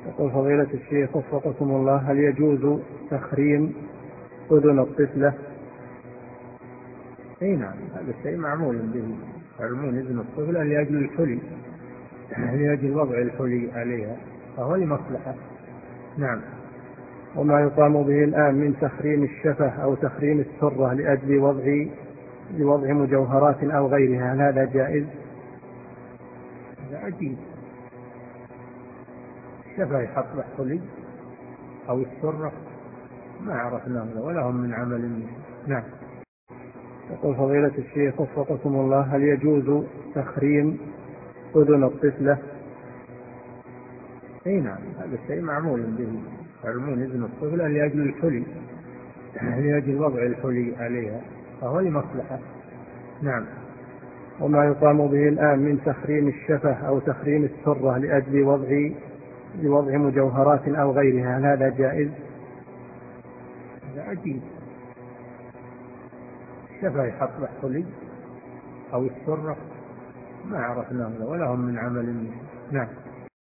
يقول فضيلة الشيخ وفقكم الله: هل يجوز تخريم أذن الطفلة؟ اي نعم، هذا الشيء معمول به، يرمون اذن الطفلة لاجل الحلي، لاجل وضع الحلي عليها، فهو لمصلحة. نعم. وما يقام به الآن من تخريم الشفة أو تخريم السرة لأجل وضع مجوهرات أو غيرها، هل هذا جائز؟ هذا عجيب، الشفة يحط له حلي أو السرة؟ ما عرفنا ولا هم من عمل. نعم. يقول فضيلة الشيخ وفقكم الله: هل يجوز تخريم أذن الطفلة؟ اي نعم، هذا الشيء معمول به، يرمون اذن الطفلة لاجل الحلي، لاجل وضع الحلي عليها، فهو لمصلحة. نعم. وما يقام به الآن من تخريم الشفة أو تخريم السرة لأجل وضع مجوهرات أو غيرها، هل هذا جائز؟ هذا عجيب، الشفة يحط له حلي أو السرة؟ ما عرفنا ولا هم من عمل. نعم.